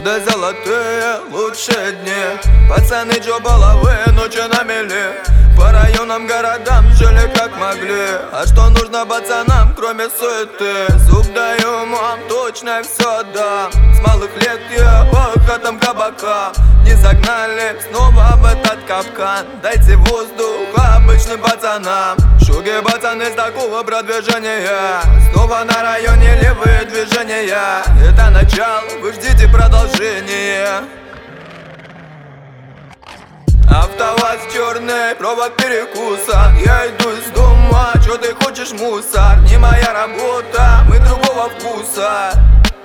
Годы золотые, лучшие дни. Пацаны джобаловы, ночи на мели. По районам, городам жили как могли. А что нужно пацанам, кроме суеты? Зуб даю, мам, точно все дам. С малых лет я по хатам кабака. Не загнали снова в этот капкан. Дайте воздух обычным пацанам. Шуги пацаны с такого продвижения. Снова на районе левые движения. Это начало, вы ждите продолжение. АвтоВАЗ черный, провод перекуса. Я иду из дома, чё ты хочешь, мусор? Не моя работа, мы другого вкуса.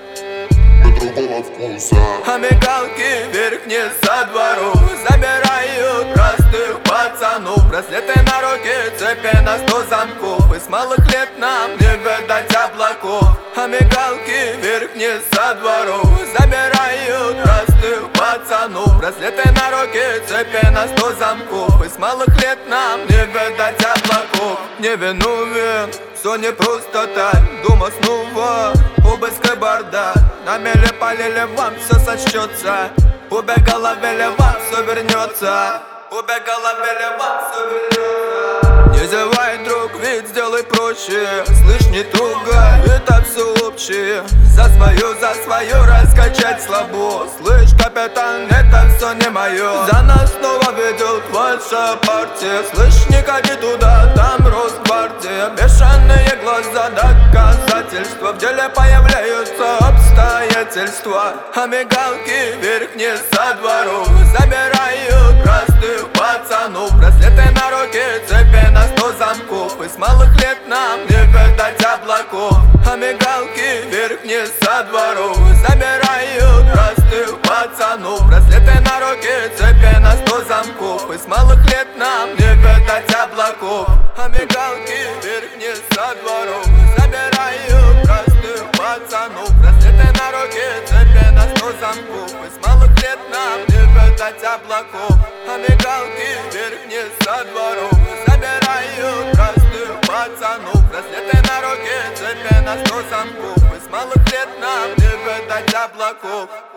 А мигалки вверх вниз со двору забирают простых пацанов. Браслеты на руке, цепи на 100 замков. И с малых лет нам не видать облаков. А мигалки вверх вниз со двору забирают простых пацанов. Браслеты на руке, цепи на 100 замков. И с малых лет нам не видать облаков. Невиновен, все не просто так. Дома снова обыск и бардак. На меле полили, вам все сочтется. Убегала вели, вам все вернется. Убегала вели, вам все вернется. Не зевай, друг, ведь сделай проще. Слышь, не трогай, это все общее. За свое раскачать слабо. Слышь, капитан, это все не мое. За нас снова ведет ваша партия. Слышь, не ходи туда, там Росгвардия. Бешеные глаза, доказательства. В деле появляются обстоятельства. А мигалки вверх вниз со двору забирают простых пацанов. Браслеты на руке, цепи на 100 замков. И с малых лет нам не видать облаков. А мигалки вверх вниз со двору забирают простых пацанов. Браслеты на руке, цепи на 100 замков. И с малых лет нам не видать облаков. А мигалки вверх вниз со двору забирают простых пацанов. Браслеты на руке, цепи на 100 замков. И с малых лет нам не видать облаков. А мигалки вверх вниз со двору забирают простых пацанов. Браслеты на руке, цепи на 100 замков. И с малых лет нам не видать облаков.